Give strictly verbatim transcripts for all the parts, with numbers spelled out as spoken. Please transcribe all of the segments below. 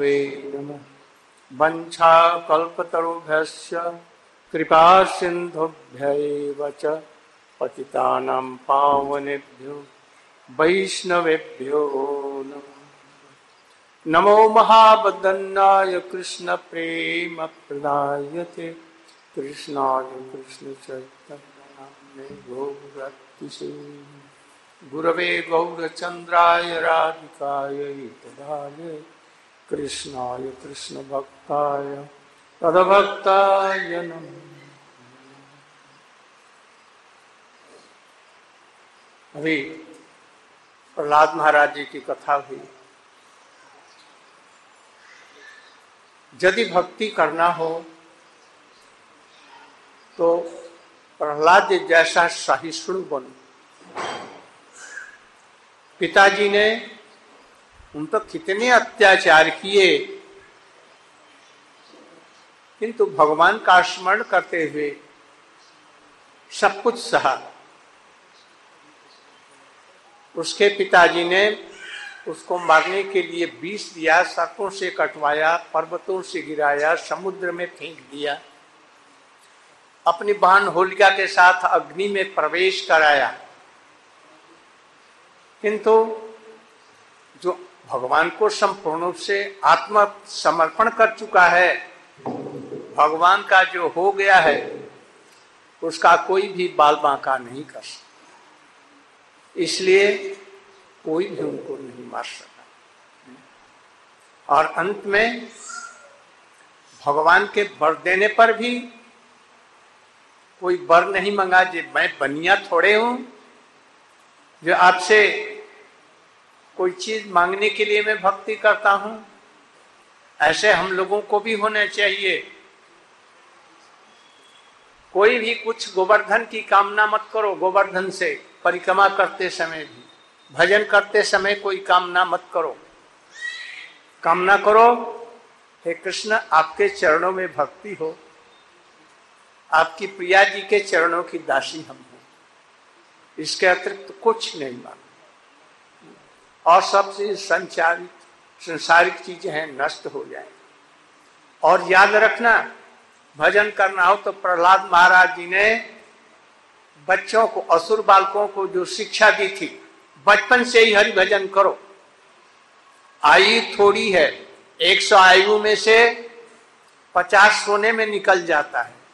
वे नमः। वंशाकल्पतरुभ्यश्च कृपा सिन्धुभ्यैव च पतितानां पावनेभ्यो वैष्णवेभ्यो नमः। नमो महावदन्नाय कृष्ण प्रेम प्रदायते कृष्णाय कृष्ण चैतन्य गौरतिसे गुरवे गौरचंद्राय राधिकायै तदालये कृष्णाय कृष्ण भक्ताय तदभक्ताय नमः। अभी प्रहलाद महाराज जी की कथा हुई। यदि भक्ति करना हो तो प्रहलाद जी जैसा सहिष्णु बनो। पिताजी ने उन तो कितने अत्याचार किए, किंतु भगवान का स्मरण करते हुए सब कुछ सहा। उसके पिताजी ने उसको मारने के लिए विष दिया, सर्पों से कटवाया, पर्वतों से गिराया, समुद्र में फेंक दिया, अपनी बहन होलिका के साथ अग्नि में प्रवेश कराया। किंतु जो भगवान को संपूर्ण रूप से आत्म समर्पण कर चुका है, भगवान का जो हो गया है, उसका कोई भी बाल बांका नहीं कर सकता। इसलिए कोई भी उनको नहीं मार सका। और अंत में भगवान के वर देने पर भी कोई वर नहीं मांगा। जो मैं बनिया थोड़े हूं जो आपसे कोई चीज मांगने के लिए मैं भक्ति करता हूं। ऐसे हम लोगों को भी होना चाहिए। कोई भी कुछ गोवर्धन की कामना मत करो। गोवर्धन से परिक्रमा करते समय भी, भजन करते समय कोई कामना मत करो। कामना करो, हे कृष्ण आपके चरणों में भक्ति हो, आपकी प्रिया जी के चरणों की दासी हम हो। इसके अतिरिक्त कुछ नहीं मांगो। और सब चीज संचारित संसारिक चीजें हैं, नष्ट हो जाए। और याद रखना, भजन करना हो तो प्रहलाद महाराज जी ने बच्चों को, असुर बालकों को जो शिक्षा दी थी, बचपन से ही हरि भजन करो। आयु थोड़ी है, एक सौ आयु में से पचास सोने में निकल जाता है।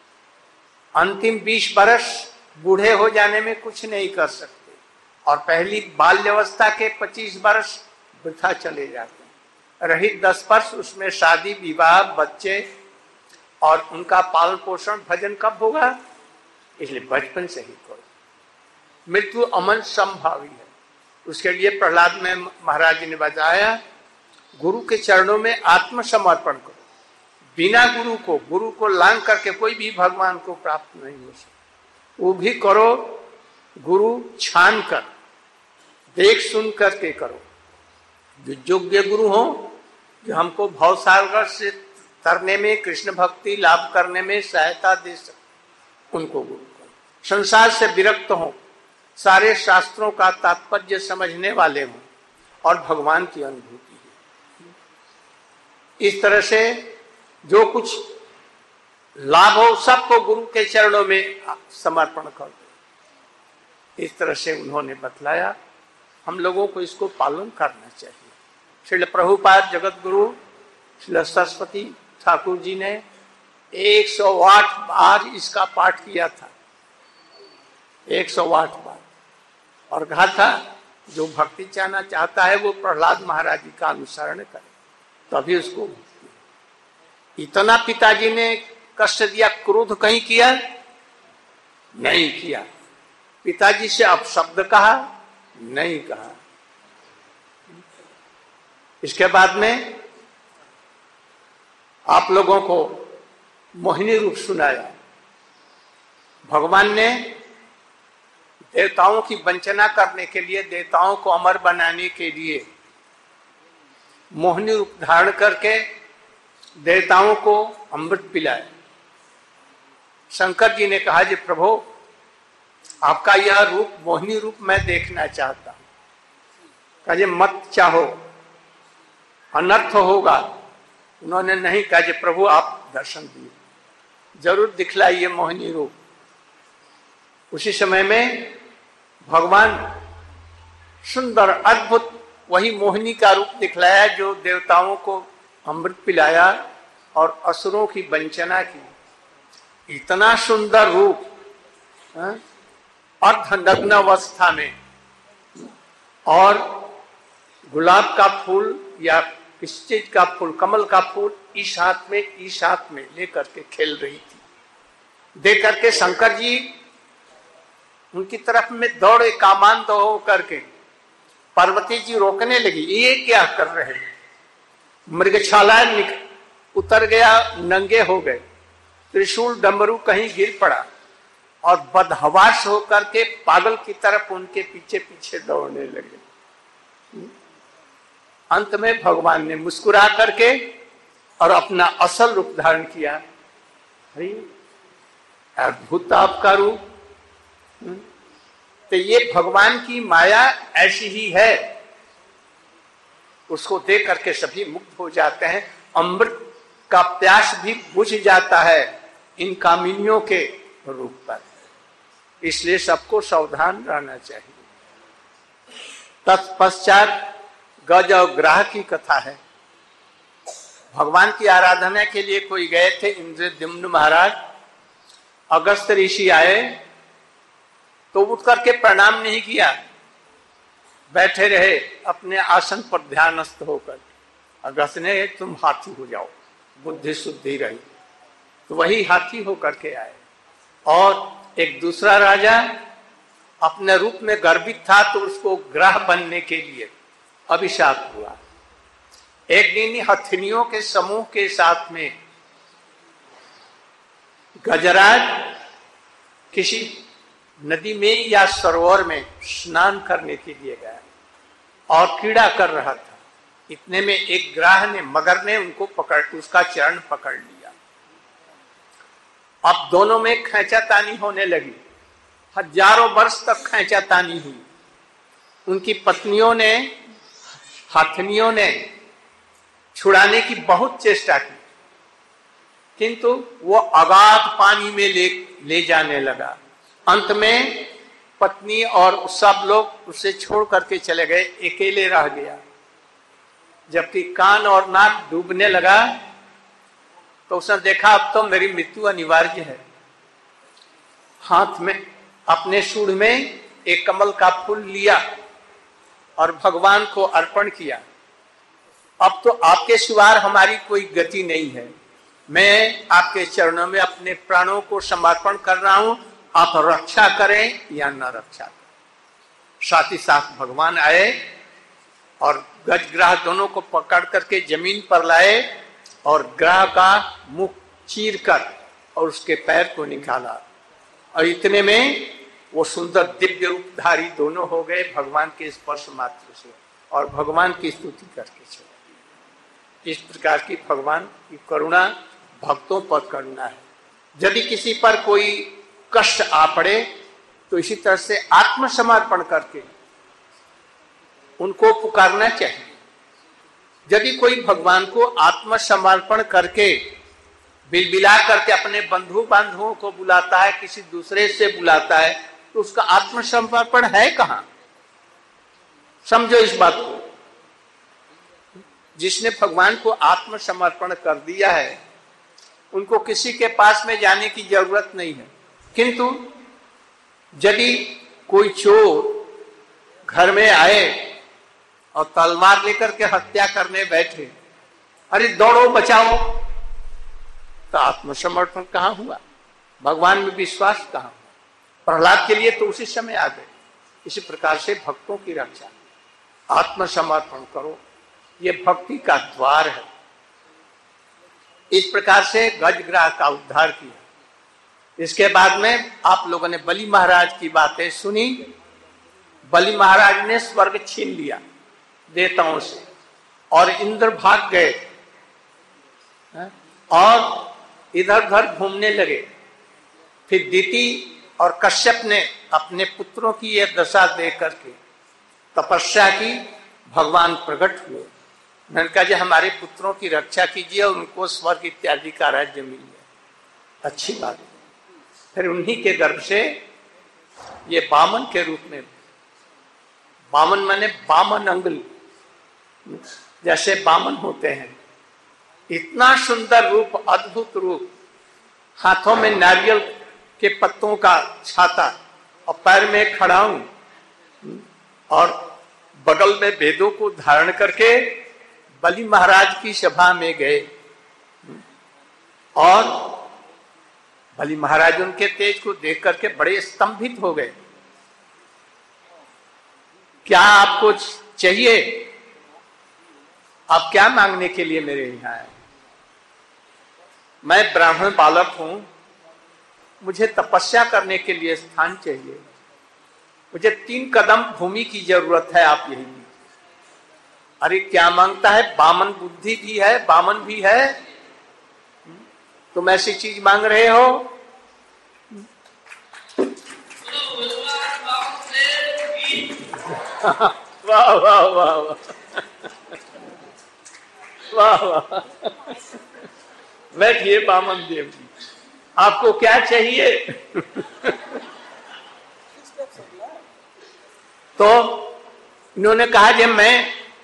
अंतिम बीस वर्ष बूढ़े हो जाने में कुछ नहीं कर सकते, और पहली बाल्यावस्था के पच्चीस वर्ष वृथा चले जाते हैं। रही दस वर्ष, उसमें शादी विवाह, बच्चे और उनका पालन पोषण, भजन कब होगा? इसलिए बचपन से ही करो। मृत्यु अमन संभावी है। उसके लिए प्रहलाद में महाराज जी ने बताया, गुरु के चरणों में आत्मसमर्पण करो। बिना गुरु को, गुरु को लांग करके कोई भी भगवान को प्राप्त नहीं हो सकता। वो भी करो गुरु छान कर, देख सुन करके करो। जो योग्य गुरु हो, जो हमको भवसागर से तरने में, कृष्ण भक्ति लाभ करने में सहायता दे सके, उनको गुरु करो। संसार से विरक्त हो, सारे शास्त्रों का तात्पर्य समझने वाले हों और भगवान की अनुभूति है। इस तरह से जो कुछ लाभ हो सबको गुरु के चरणों में समर्पण कर दो। इस तरह से उन्होंने बतलाया। हम लोगों को इसको पालन करना चाहिए। श्रील प्रभुपाद जगत गुरु श्रील सरस्वती ठाकुर जी ने एक सौ आठ बार इसका पाठ किया था। एक सौ आठ बार। और कहा था, जो भक्ति चाहना चाहता है वो प्रहलाद महाराज जी का अनुसरण करे, तभी उसको भक्ति। इतना पिताजी ने कष्ट दिया, क्रोध कहीं किया नहीं किया। पिताजी से अपशब्द कहा नहीं कहा। इसके बाद में आप लोगों को मोहिनी रूप सुनाया। भगवान ने देवताओं की वंचना करने के लिए, देवताओं को अमर बनाने के लिए मोहिनी रूप धारण करके देवताओं को अमृत पिलाया। शंकर जी ने कहा, जी प्रभु आपका यह रूप, मोहिनी रूप मैं देखना चाहता हूं। कहा, मत चाहो, अनर्थ होगा। उन्होंने नहीं कहा कि प्रभु आप दर्शन दिए, जरूर दिखलाइए मोहिनी रूप। उसी समय में भगवान सुंदर अद्भुत वही मोहिनी का रूप दिखलाया जो देवताओं को अमृत पिलाया और असुरों की वंचना की। इतना सुंदर रूप अर्धनग्न अवस्था में, और गुलाब का फूल या किस चीज का फूल, कमल का फूल इस हाथ में इस हाथ में लेकर के खेल रही थी। देख करके शंकर जी उनकी तरफ में दौड़े कामांध हो करके। पार्वती जी रोकने लगी, ये क्या कर रहे हैं? मृगछाला उतर गया, नंगे हो गए, त्रिशूल डमरू कहीं गिर पड़ा और बदहवास होकर के पागल की तरफ उनके पीछे पीछे दौड़ने लगे। अंत में भगवान ने मुस्कुरा करके और अपना असल रूप धारण किया। अरे अद्भुत आपका रूप। तो ये भगवान की माया ऐसी ही है, उसको देख करके सभी मुक्त हो जाते हैं। अमृत का प्यास भी बुझ जाता है इन कामिनियों के रूप पर। इसलिए सबको सावधान रहना चाहिए। तत्पश्चात गज और ग्राह की कथा है। भगवान की आराधना के लिए कोई गए थे इंद्रद्युम्न महाराज। अगस्त ऋषि आए तो उठ करके प्रणाम नहीं किया, बैठे रहे अपने आसन पर ध्यानस्थ होकर। अगस्त ने तुम हाथी हो जाओ, बुद्धि शुद्धि रही, तो वही हाथी होकर के आए। और एक दूसरा राजा अपने रूप में गर्वित था तो उसको ग्रह बनने के लिए अभिशाप हुआ। एक दिन हथिनियों के समूह के साथ में गजराज किसी नदी में या सरोवर में स्नान करने के लिए गया और कीड़ा कर रहा था। इतने में एक ग्राह ने, मगर ने उनको पकड़, उसका चरण पकड़ लिया। अब दोनों में खैंचातानी होने लगी। हजारों वर्ष तक खैंचातानी हुई। उनकी पत्नियों ने, हथनियों ने छुड़ाने की बहुत चेष्टा की, किंतु वो अगाध पानी में ले ले जाने लगा। अंत में पत्नी और सब लोग उसे छोड़ करके चले गए, अकेले रह गया। जबकि कान और नाक डूबने लगा तो उसने देखा अब तो मेरी मृत्यु अनिवार्य है। हाथ में अपने सूंड में एक कमल का फूल लिया और भगवान को अर्पण किया। अब तो आपके सिवाय हमारी कोई गति नहीं है, मैं आपके चरणों में अपने प्राणों को समर्पण कर रहा हूं, आप रक्षा करें या न रक्षा करें। साथ ही साथ भगवान आए और गजग्राह दोनों को पकड़ करके जमीन पर लाए और ग्राह का मुख चीर कर और उसके पैर को निकाला। और इतने में वो सुंदर दिव्य रूपधारी दोनों हो गए भगवान के स्पर्श मात्र से, और भगवान की स्तुति करके चले। इस प्रकार की भगवान की करुणा, भक्तों पर करुणा है। यदि किसी पर कोई कष्ट आ पड़े तो इसी तरह से आत्मसमर्पण करके उनको पुकारना चाहिए। यदि कोई भगवान को आत्मसमर्पण करके बिलबिला करके अपने बंधु बांधवों को बुलाता है, किसी दूसरे से बुलाता है, तो उसका आत्मसमर्पण है कहां? समझो इस बात को। जिसने भगवान को आत्मसमर्पण कर दिया है उनको किसी के पास में जाने की जरूरत नहीं है। किंतु यदि कोई चोर घर में आए और तलवार लेकर के हत्या करने बैठे, अरे दौड़ो बचाओ, तो आत्मसमर्पण कहां हुआ? भगवान में विश्वास कहां हुआ? प्रहलाद के लिए तो उसी समय आ गए। इसी प्रकार से भक्तों की रक्षा, आत्मसमर्पण करो, ये भक्ति का द्वार है। इस प्रकार से गजग्राह का उद्धार किया। इसके बाद में आप लोगों ने बलि महाराज की बातें सुनी। बलि महाराज ने स्वर्ग छीन लिया देवताओं से और इंद्र भाग गए और इधर उधर घूमने लगे। फिर दिति और कश्यप ने अपने पुत्रों की यह दशा देख करके तपस्या की, भगवान प्रकट हुए मैंने कहा जी हमारे पुत्रों की रक्षा कीजिए और उनको स्वर्ग इत्यादि का राज्य मिल जाए, अच्छी बात है। फिर उन्हीं के गर्भ से ये बामन के रूप में, बामन माने बामन अंगुल, जैसे बामन होते हैं, इतना सुंदर रूप, अद्भुत रूप, हाथों में नारियल के पत्तों का छाता और पैर में खड़ाऊं और बगल में वेदों को धारण करके बलि महाराज की सभा में गए और बलि महाराज उनके तेज को देख करके बड़े स्तंभित हो गए। क्या आपको चाहिए? आप क्या मांगने के लिए मेरे यहाँ आए? मैं ब्राह्मण बालक हूं, मुझे तपस्या करने के लिए स्थान चाहिए, मुझे तीन कदम भूमि की जरूरत है, आप यही दीजिए। अरे क्या मांगता है? बामन बुद्धि भी है, बामन भी है, तुम ऐसी चीज मांग रहे हो? वाह वाह वाह वाह वाह। बैठिए बामन देव जी, आपको क्या चाहिए? तो इन्होंने कहा जब मैं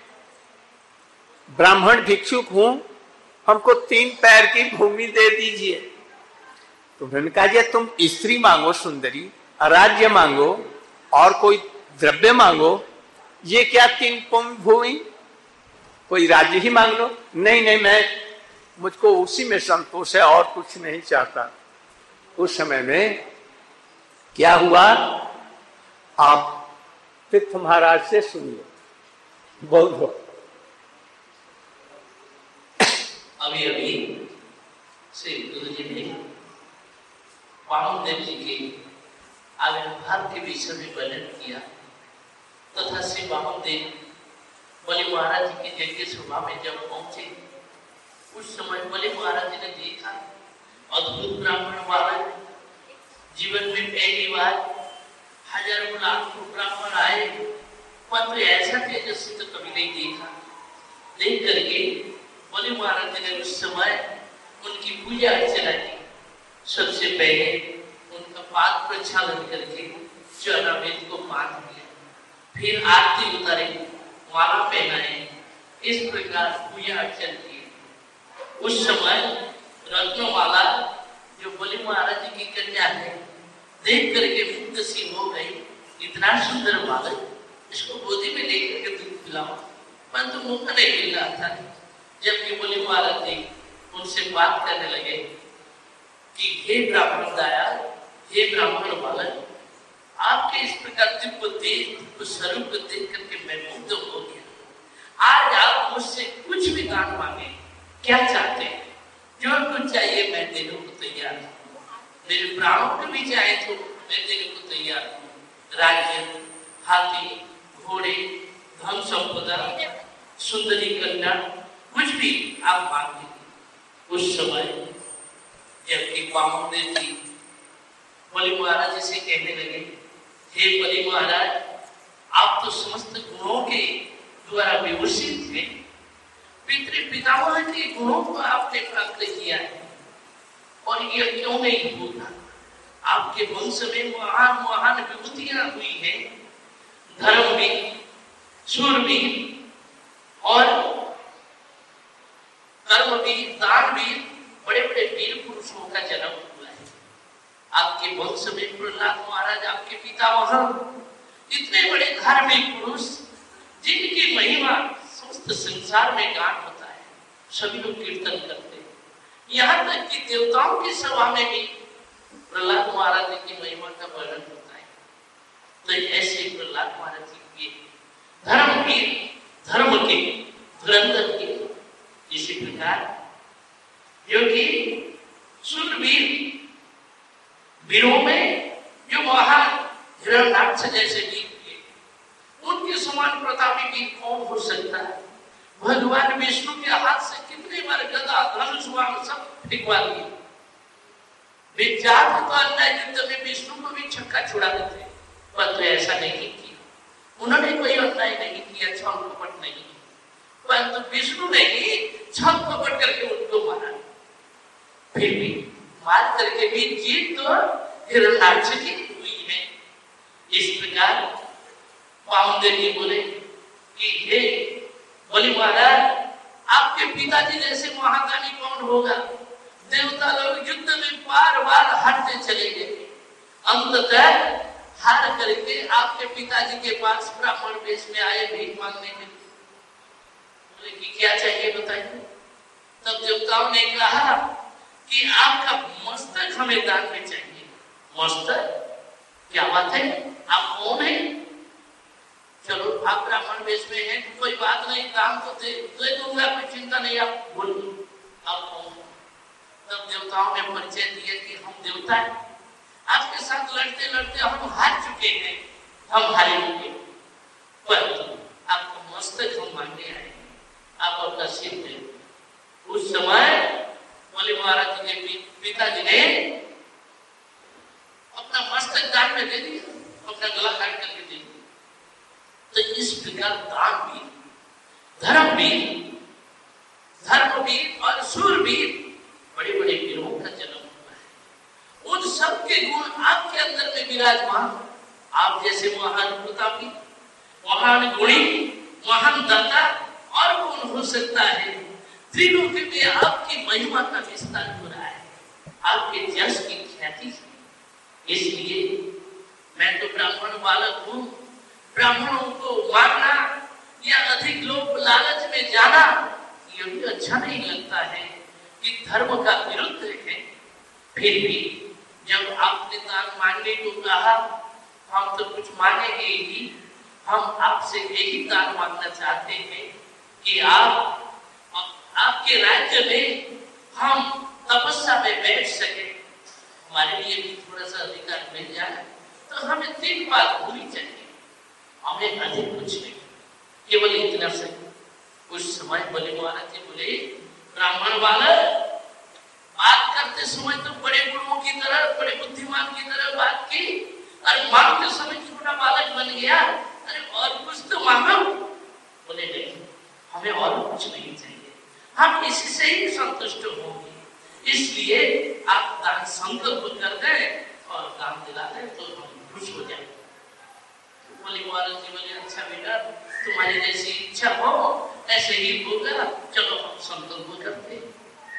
ब्राह्मण भिक्षुक हूं, हमको तीन पैर की भूमि दे दीजिए। तो उन्होंने कहा जी तुम स्त्री मांगो सुंदरी, राज्य मांगो और कोई द्रव्य मांगो, ये क्या तीन भूमि, कोई राज्य ही मांग लो। नहीं नहीं, मैं मुझको उसी में संतोष है और कुछ नहीं चाहता। उस समय में क्या हुआ, आप पृथ्वी महाराज से सुनिए, बोलो। अभी अभी श्री गुरु जी ने वामन देव जी के आविर्भाव के विषय में वर्णन किया तथा श्री वामन देव बलि महाराज जी की यज्ञ सभा में जब पहुंचे, उस समय बलि महाराज जी ने देखा अद्भुत ब्राह्मण बालक, जीवन में पहली बार हजारों लाखों ब्राह्मण आए, परंतु ऐसा तेजस्वी तो कभी नहीं देखा। देख करके बलि महाराज जी ने उस समय उनकी पूजा अर्चना की। सबसे पहले उनका पाद प्रक्षालन करके चरणामृत को बांध दिया, फिर आरती उतारे, माला पहनाए, इस प्रकार पूजा अर्चना की। उस समय रत्नमाला जो बलि महाराज जी की कन्या है, देख करके मुक्त सी हो गई। इतना सुंदर बालक, इसको गोदी में लेकर के दूध पिलाओ, परंतु मौका नहीं मिल रहा था। जबकि बलि महाराज जी उनसे बात करने लगे कि हे ब्राह्मण दयाल, हे ब्राह्मण बालक, आपके इस प्रकार दिव्य तेज स्वरूप को देख करके मैं मुग्ध हो गया। आज आप मुझसे कुछ भी दान मांगे, क्या चाहते हैं? जो कुछ चाहिए मैं देने को तैयार हूँ। मेरे प्राणों को भी चाहे तो मैं देने को तैयार हूँ। राज्य, हाथी, घोड़े, धन संपदा, सुंदरी कन्या, कुछ भी आप मांगे। उस समय जबकि वामन देव जी बलि महाराज जी से कहने लगे, हे बलि महाराज, आप तो समस्त गुणों के द्वारा विभूषित थे, पितृ पितामह के गुणों को आपने प्राप्त किया है, और यह क्यों नहीं होता? आपके वंश में महान महान विभूतियां हुई हैं, धर्मवीर, शूरवीर और कर्मवीर, दानवीर, बड़े बड़े वीर पुरुषों का जन्म हुआ है। आपके वंश में प्रहलाद महाराज आपके पितामह इतने बड़े धार्मिक पुरुष, जिनकी महिमा समस्त संसार में गान होता है, सभी लोग कीर्तन करते हैं। यहाँ तक कि देवताओं की सभा में भी प्रहलाद महाराज की महिमा का वर्णन होता है। तो ऐसे प्रहलाद महाराज जी के धर्म के, धर्म के, धुरंधर के, इसी प्रकार जो कि शूरवीर वीरों में जो महान हिरण्याक्ष जैसे वीर थे, उनके समान प्रतापी वीर कौन हो सकता है? भगवान विष्णु के हाथ से कितने बार गदा, धनुष, बाण सब फेंकवा दिए। विचार तो अन्याय युद्ध में विष्णु को भी छक्का छुड़ा देते, परंतु ऐसा नहीं किया। उन्होंने कोई अन्याय नहीं किया, छल कपट नहीं किया। परंतु विष्णु ने ही छल कपट करके उनको मारा। फिर भी मार करके भी जीत तो हिरण्याक्ष की हुई है। इस प्रकार पाउंडे जी बोले कि हे बलि महाराज, आपके पिताजी जैसे महादानी कौन होगा? देवता लोग युद्ध में बार बार हारते चले गए, अंततः हार करके आपके पिताजी के पास ब्राह्मण वेश में आए भीख मांगने के लिए। बोले कि क्या चाहिए बताइए। तब देवताओं ने कहा कि आपका मस्तक हमें दान में चाहिए। मस्तक? क्या बात है, आप कौन है? चलो आप ब्राह्मण वेश में हैं, कोई बात नहीं, दान तो दे दे दूंगा, कोई चिंता नहीं, आप बोलिए आप कौन? तब देवताओं ने परिचय दिया कि हम देवता हैं, आपके साथ लड़ते लड़ते हम हार चुके हैं, हम हारेंगे, परंतु आपका मस्तक हम मांगने आए हैं, आप अपना सिर दे। उस समय बलि महाराज जी के पिताजी ने अपना मस्तक दान में दे दिया, अपना गला काट करके दे दिया। तो इस प्रकार दान भी, धर्म भी, धर्मवीर और सूरवीर, बड़े बड़े वीरों का जन्म हुआ है। उन सब के गुण आपके अंदर में विराजमान। आप जैसे महान प्रतापी, महान गुणी, महान दाता और कौन हो सकता है? त्रिलोक में आपकी महिमा का विस्तार हो रहा है, आपके यश की ख्याति है। इसलिए मैं तो ब्राह्मण बालक हूँ, ब्राह्मणों को मारना या अधिक लोभ लालच में जाना ये भी अच्छा नहीं लगता है कि धर्म का विरुद्ध है। फिर भी जब आपने दान मांगने को कहा, हम तो कुछ मांगेंगे ही, हम आपसे यही दान मांगना चाहते हैं कि आप आपके राज्य में हम तपस्या में बैठ सके, हमारे लिए भी थोड़ा सा अधिकार मिल जाए, तो हमें तीन बात पूरी चाहिए, हमें अधिक कुछ नहीं, केवल इतना से। उस समय बलि महाराज जी बोले, ब्राह्मण बालक, बात करते समय तो बड़े गुरुओं की तरह, बड़े बुद्धिमान की तरह बात की, और मांगते समय छोटा बालक बन गया। अरे और कुछ तो मांगो। बोले नहीं, हमें और कुछ नहीं चाहिए, हम इसी से ही संतुष्ट होंगे, इसलिए आप दान संकल्प कर दें और दान दिला दें तो हम खुश हो जाएंगे। तो बलि महाराज जी बोले, अच्छा बेटा, तुम्हारी जैसी इच्छा हो ऐसे ही होगा, चलो हम संकल्प करते हैं।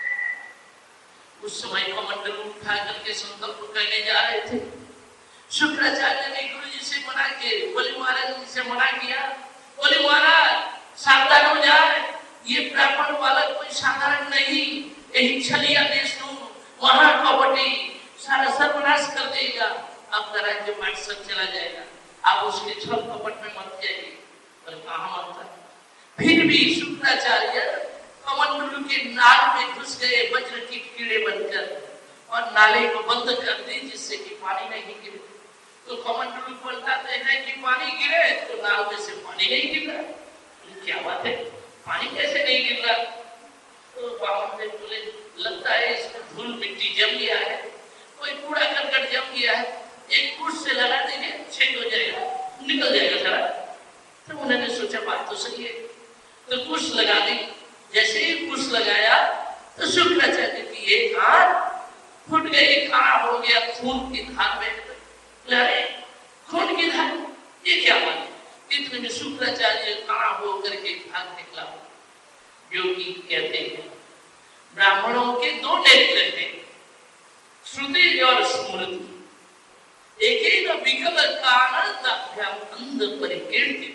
उस समय कमंडल उठा करके संकल्प करने जा रहे थे। शुक्राचार्य ने गुरु जी से मना के बलि महाराज जी से मना किया, बलि महाराज सावधान हो जाए, ये ब्राह्मण बालक कोई साधारण नहीं, यही छलिया देशनु महाकपटी सारा सर्वनाश कर देगा, आपका राज्य माट सब चला जाएगा, आप उसके छल कपट में मत जाइए। पर कहाँ मरता। फिर भी शुक्राचार्य कमंडलू के नाल में घुस गए वज्र की कीड़े बनकर, और नाले को बंद कर दी जिससे कि पानी नहीं गिरे। तो कमंडलू बताते हैं कि पानी गिरे तो नाल में से पानी नहीं गिर रहा, क्या बात है, पानी कैसे नहीं गिर रहा? तो बामन ने बोले, लगता है इसमें धूल मिट्टी जम गया है, कोई कूड़ा करकट जम गया है, एक कुछ से लगा देंगे छेद हो जाएगा, निकल जाएगा सारा। तो उन्होंने सोचा बात तो सही है, तो कुछ लगा दी। जैसे ही कुछ लगाया तो शुक्राचार्य की एक हाथ फूट गई, काला हो गया, खून की धार बह गई। अरे खून की धार, ये क्या बात? इतने में शुक्राचार्य काला हो करके भाग निकला। योगी कहते हैं ब्राह्मणों के दो नेत्र हैं, श्रुति और स्मृति। एक ही न विकल कान दाभ्याम अंध परिकीर्तित।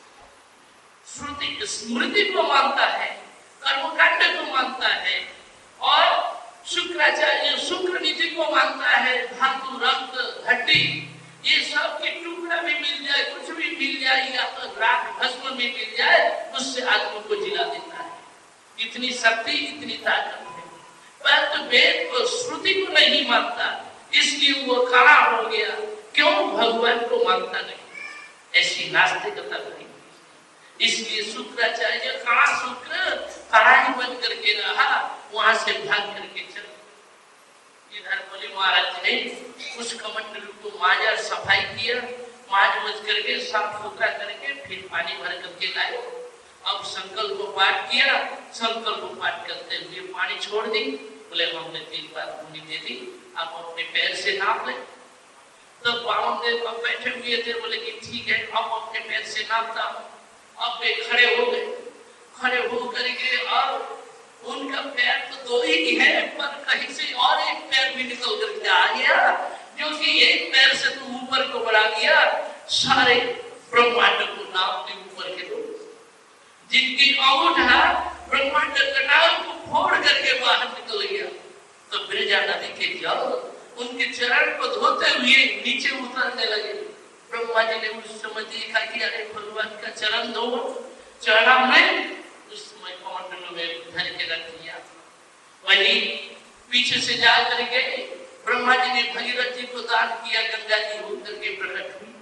श्रुति स्मृति को मानता है, कर्मकांड को मानता है, और शुक्राचार्य शुक्र नीति को मानता है, धातु रक्त हड्डी ये सब के टुकड़ा भी मिल जाए, कुछ भी मिल जाए, या तो राख भस्म में मिल जाए, उससे आत्मा को जिला देता है। इतनी शक्ति, इतनी ताकत है। परंतु वेद को, श्रुति को नहीं मानता, इसलिए वो काला हो गया। क्यों? भगवान को मानता नहीं, ऐसी नास्तिकता नहीं। इसलिए शुक्राचार्य काला शुक्र काला ही बन करके रहा, वहां से भाग करके चला। इधर बलि महाराज ने उस कमंडलू को माजा सफाई किया, माज मज करके साफ सुथरा करके फिर पानी भर करके लाए, अब संकल्प पाठ किया, संकल्प पाठ करते हुए पानी छोड़ दी। बोले हमने तीन बार भूमि दे दी, आप अपने पैर से नाप ले। तो बावन देव अब बैठे हुए थे, बोले कि ठीक है, अब अपने पैर से नापता। अब वे खड़े हो गए, खड़े हो करके और उनका पैर तो दो ही है, पर कहीं से और एक पैर भी निकल करके आ गया, जो कि एक पैर से तो ऊपर को बढ़ा दिया, सारे ब्रह्मांड को नापने ऊपर के लोग, जिनकी अंगूठा ब्रह्मांड कटार को फोड़ करके बाहर निकल गया। तो ब्रजा नदी के जल उनके चरण को धोते हुए नीचे उतरने लगे। ब्रह्मा जी ने उस समय देखा कि अरे भगवान का चरण धो, चरण में उस समय कमंडलों में धर के रख दिया। वही पीछे से जा करके ब्रह्मा जी ने भगीरथ जी को दान किया, गंगा जी होकर के प्रकट हुई।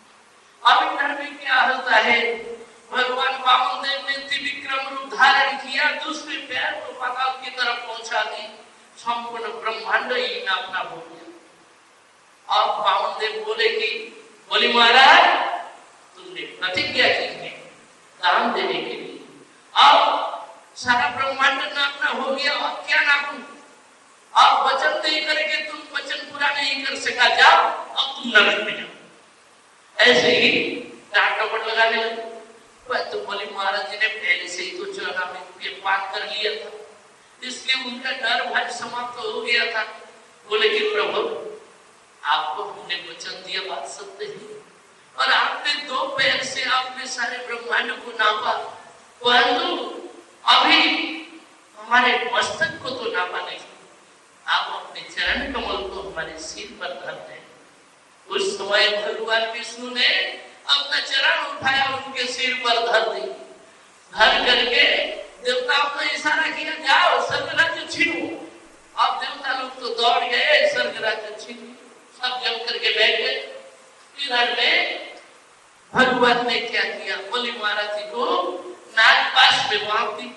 अब इधर में क्या होता है, भगवान वामन देव ने त्रिविक्रम रूप धारण किया, दूसरे पैर को पाताल की तरफ पहुंचा दी, संपूर्ण ब्रह्मांड ही नापना हो गया। अब वामन देव बोले कि बोले महाराज तुमने प्रतिज्ञा की है दान देने के लिए, अब सारा ब्रह्मांड नापना हो गया, अब क्या नापूं? अब वचन दे करके तुम वचन पूरा नहीं कर सका, जाओ अब तुम नरक में जाओ। ऐसे ही डांट डपट लगाने लगे। तो बोले महाराज जी ने पहले से ही तो चौदह में के पाठ कर लिया था, इसलिए उनका डर भय समाप्त हो गया था। बोले कि प्रभु आपको हमने वचन दिया, बात सत्य है, और आपने दो पैर से आपने सारे ब्रह्मांड को नापा, परंतु अभी हमारे मस्तक को तो नापा नहीं। आप अपने चरण कमल को हमारे सिर पर धर दें। उस समय भगवान विष्णु ने अपना चरण उठाया, उनके सिर पर धर दी। धर करके देवताओं को इशारा किया, जाओ स्वर्ग राज्य छीनो। अब देवता लोग तो दौड़ गए, स्वर्ग राज्य छीन सब जम करके बैठ गए। इधर में भगवान ने क्या किया, बोली महाराज जी को नागपाश में बांध दी,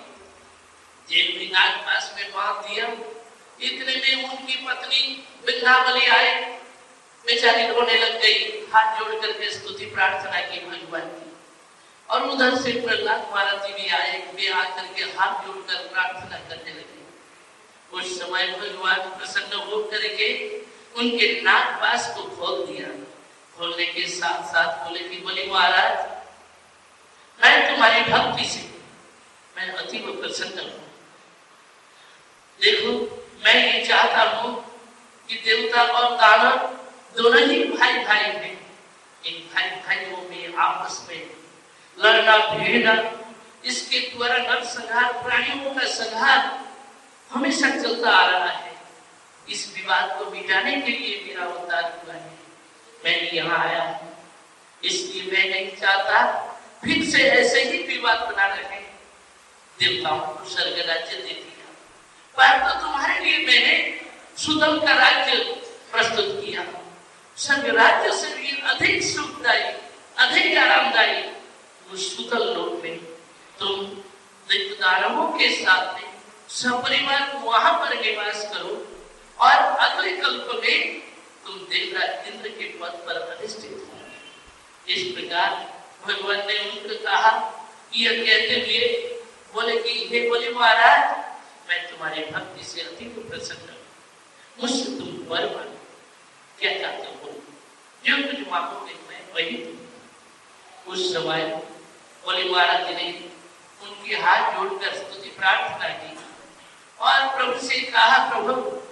जेल में नागपाश में बांध दिया। इतने में उनकी पत्नी बिंदावली आए, बेचारी रोने लग गई, हाथ जोड़ करके स्तुति प्रार्थना की भगवान की। और उधर से प्रहलाद महाराज जी भी आए, वे आकर के हाथ जोड़कर प्रार्थना करने लगे। उस समय भगवान प्रसन्न होकर के उनके नागपाश को खोल दिया। खोलने के साथ साथ बोले कि बोले महाराज मैं तुम्हारी भक्ति से मैं अतीव प्रसन्न हूँ। देखो मैं ये चाहता हूँ कि देवता और दानव दोनों ही भाई भाई हैं। इन भाई भाइयों में आपस में लड़ना भिड़ना, इसके द्वारा नरसंहार प्राणियों का संहार हमेशा चलता आ रहा है। इस विवाद को मिटाने के लिए मेरा अवतार हुआ है, मैं यहाँ आया हूँ। इसलिए मैं नहीं चाहता फिर से ऐसे ही विवाद बना रहे। देवताओं को स्वर्ग राज्य दे दिया, पर तो तुम्हारे लिए मैंने सुदल का राज्य प्रस्तुत किया। स्वर्ग राज्य से भी अधिक सुखदायी, अधिक आरामदायी उस सुदल लोक में तुम दानवों के साथ में सपरिवार वहां पर निवास करो और अगले कल्प में तुम देवराज इंद्र के पद पर अधिष्ठित हो। इस प्रकार भगवान ने उनको कहा कि यह कहते हुए बोले कि हे बोले महाराज मैं तुम्हारी भक्ति से अति प्रसन्न हूँ, मुझसे तुम वर मांगो, क्या चाहते हो जो कुछ मांगोगे मैं वही दूंगा। उस समय बोले महाराज जी ने उनके हाथ जोड़कर स्तुति प्रार्थना की और प्रभु से कहा प्रभु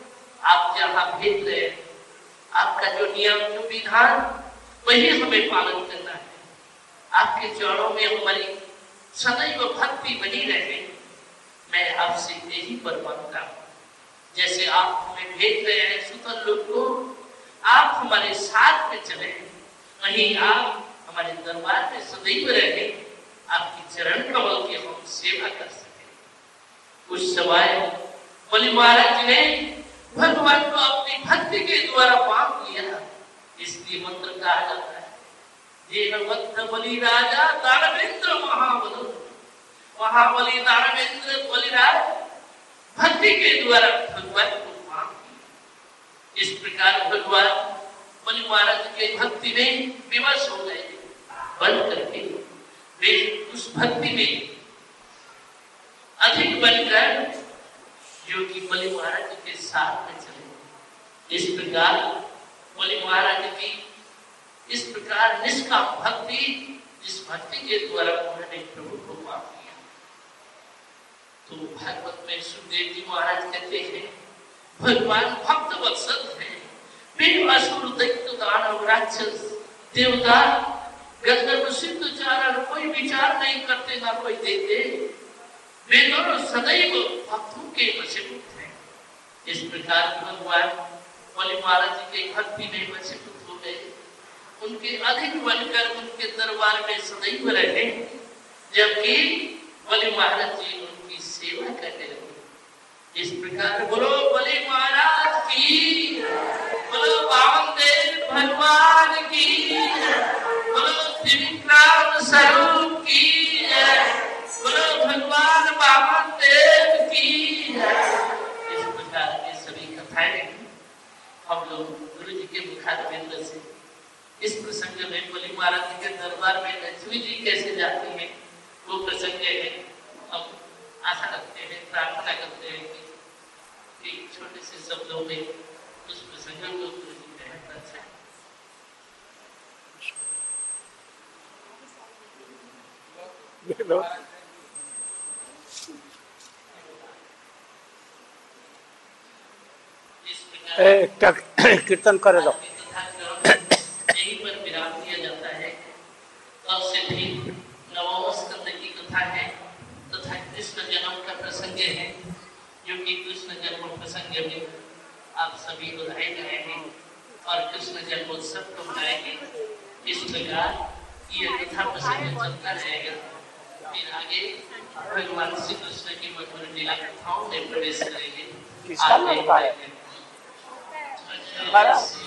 आप जहाँ भेज रहे हैं, आपका जो नियम जो विधान वही हमें पालन करना है। आपके चरणों में हमारी सदैव भक्ति बनी रहे। मैं आपसे यही पर मांगता हूँ, जैसे आप हमें भेज रहे हैं सुतल लोग को, आप हमारे साथ में चले, वहीं आप हमारे दरबार में सदैव रहे, आपकी चरण कमल की हम सेवा कर सके। उस समय बलि महाराज जी ने भगवान को अपनी भक्ति के द्वारा बांध लिया। इसलिए मंत्र कहा जाता है जेनवत्त बलि राजा दानवेंद्र महाबल, महाबली दानवेंद्र बलिराज भक्ति के द्वारा भगवान को बांध लिया। इस प्रकार भगवान बलि महाराज के भक्ति में विवश हो गए, बंद करके वे उस भक्ति में अधिक बनकर जो कि बलि महाराज के साथ में चले। इस प्रकार बलि महाराज की इस प्रकार निष्काम भक्ति, जिस भक्ति के द्वारा उन्होंने प्रभु को पाप किया। तो भागवत में सुखदेव जी महाराज कहते हैं, भगवान भक्त वत्सल है, वे असुर दैत्य दानव राक्षस देवता गंधर्व सिद्ध चारण कोई विचार नहीं करते, ना कोई देते, वे दोनों सदैव भक्तों के वशीभूत हैं। इस प्रकार भगवान बलि महाराज जी के भक्ति में वशीभूत हो गए, उनके अधिक बनकर उनके दरबार में सदैव रहे, जबकि बलि महाराज जी उनकी सेवा करने लगे। इस प्रकार बोलो बलि महाराज की, बोलो वामदेव भगवान की, बोलो त्रिविक्रम स्वरूप की, बोलो भगवान वामदेव की। इस प्रकार की सभी कथाएं हम लोग गुरु जी के मुखारबिंद से इस प्रसंग में बलि महाराज जी के दरबार में लक्ष्मी जी कैसे जाती हैं, वो प्रसंग है। हम आशा रखते हैं, प्रार्थना करते हैं कि, कि छोटे से शब्दों में उस प्रसंग को गुरु जी कहना अच्छा है। कीर्तन करे दो। यहीं पर विराम दिया जाता है। तब से भी नवम स्कंद की कथा है तथा कृष्ण जन्म का प्रसंग है, जो कि कृष्ण जन्म प्रसंग में आप सभी बुलाए गए हैं और कृष्ण जन्मोत्सव को मनाएंगे। इस प्रकार ये कथा प्रसंग चलता रहेगा। फिर आगे भगवान श्री कृष्ण की मधुर लीला कथाओं में प्रवेश करेंगे।